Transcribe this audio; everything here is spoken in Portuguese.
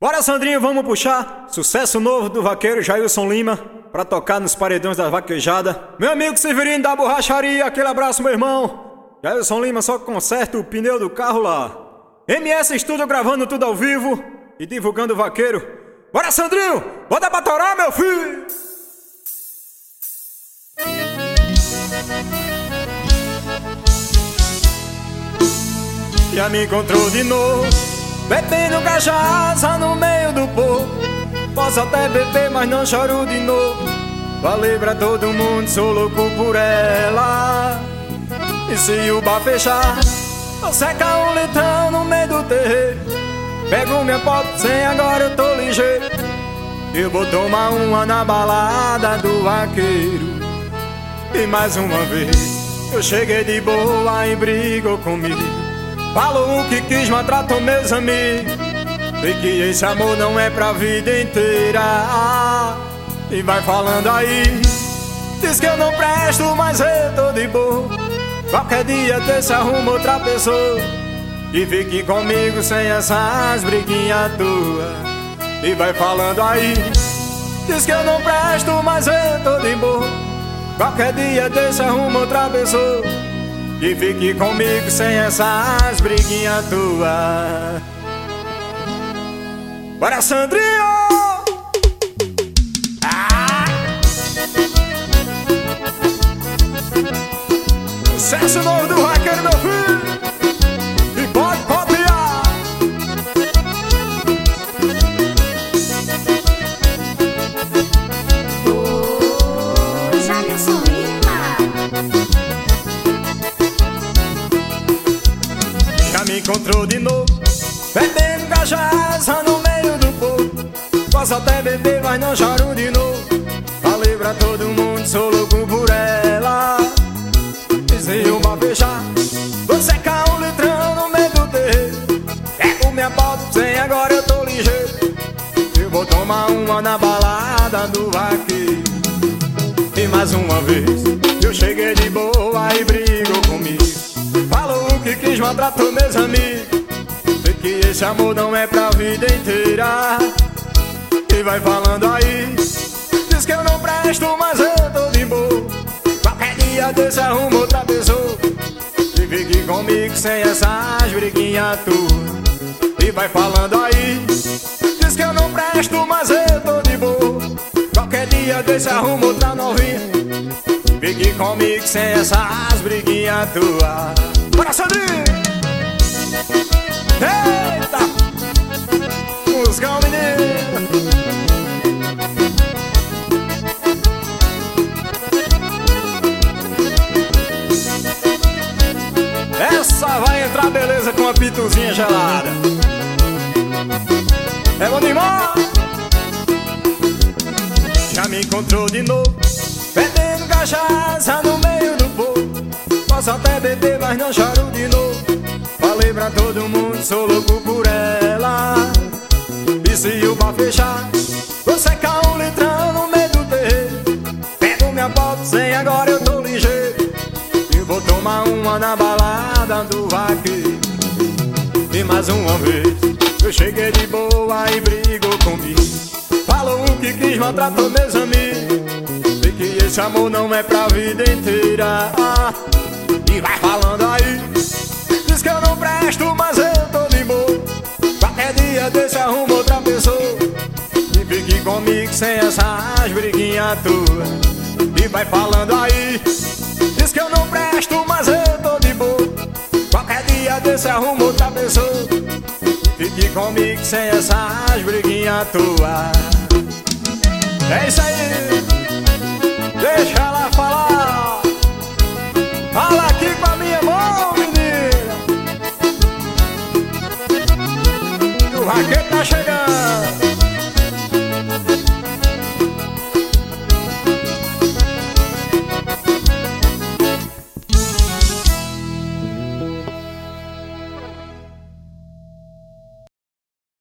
Bora, Sandrinho, vamos puxar sucesso novo do vaqueiro Jailson Lima pra tocar nos paredões da vaquejada. Meu amigo Severino da borracharia, aquele abraço, meu irmão. Jailson Lima só conserta o pneu do carro lá. MS Studio gravando tudo ao vivo e divulgando o vaqueiro. Bora, Sandrinho, bota pra torar, meu filho. Já me encontrou de novo, bebendo cachaça no meio do povo. Posso até beber, mas não choro de novo. Falei pra todo mundo, sou louco por ela. E se o bar fechar, eu seca um litrão no meio do terreiro. Pego minha pop sem, agora eu tô ligeiro. Eu vou tomar uma na balada do vaqueiro. E mais uma vez eu cheguei de boa e brigou comigo. Falou o que quis, maltratou meus amigos. E que esse amor não é pra vida inteira. E vai falando aí, diz que eu não presto, mas eu tô de boa. Qualquer dia desse arruma outra pessoa e fique comigo sem essas briguinhas tuas. E vai falando aí, diz que eu não presto, mas eu tô de boa. Qualquer dia desse arruma outra pessoa e fique comigo sem essas briguinhas tuas. Bora, Sandrinho! Sucesso novo do vaqueiro, meu filho, e pode copiar. Jailson Lima. Já me encontrou de novo, bebendo cachaça no meio do povo. Posso até beber, mas não choro de novo. Falei pra todo mundo, sou louco por ela. Se o bar fechar, vou secar um litrão no meio do terreiro. Pego minha pop sem, agora eu tô ligeiro. Eu vou tomar uma na balada do vaqueiro. E mais uma vez eu cheguei de boa e brigou comigo. Falou o que quis, maltratou meus amigos. E que esse amor não é pra vida inteira. E vai falando aí, diz que eu não presto, mas eu tô de boa. Qualquer dia desse arruma outra pessoa e fique comigo sem essas briguinhas tuas. E vai falando aí, diz que eu não presto, mas eu tô de boa. Qualquer dia desse arruma outra novinha, fique comigo sem essas briguinhas tuas. Bora, Sandrinho! Eita! Musicão, menino! Essa vai entrar beleza com a pituzinha gelada. É bom demais. Já me encontrou de novo, bebendo cachaça no meio do povo. Posso até beber, mas não choro de novo. Falei pra todo mundo, sou louco por ela. E se o bar fechar, vou secar um litrão no meio do terreiro. Pego minha pop sem, agora eu tô ligeiro. Vou tomar uma na balada do vaqueiro. E mais uma vez eu cheguei de boa e brigou comigo. Falou o que quis, maltratou meus amigos. E que esse amor não é pra vida inteira. E vai falando aí, diz que eu não presto, mas eu tô de boa. Qualquer dia desse arruma outra pessoa e fique comigo sem essas briguinhas tuas. E vai falando aí, diz que eu não presto, mas eu tô de boa. Qualquer dia desse arruma outra pessoa e fique comigo sem essas briguinhas tuas. É isso aí, deixa ela falar.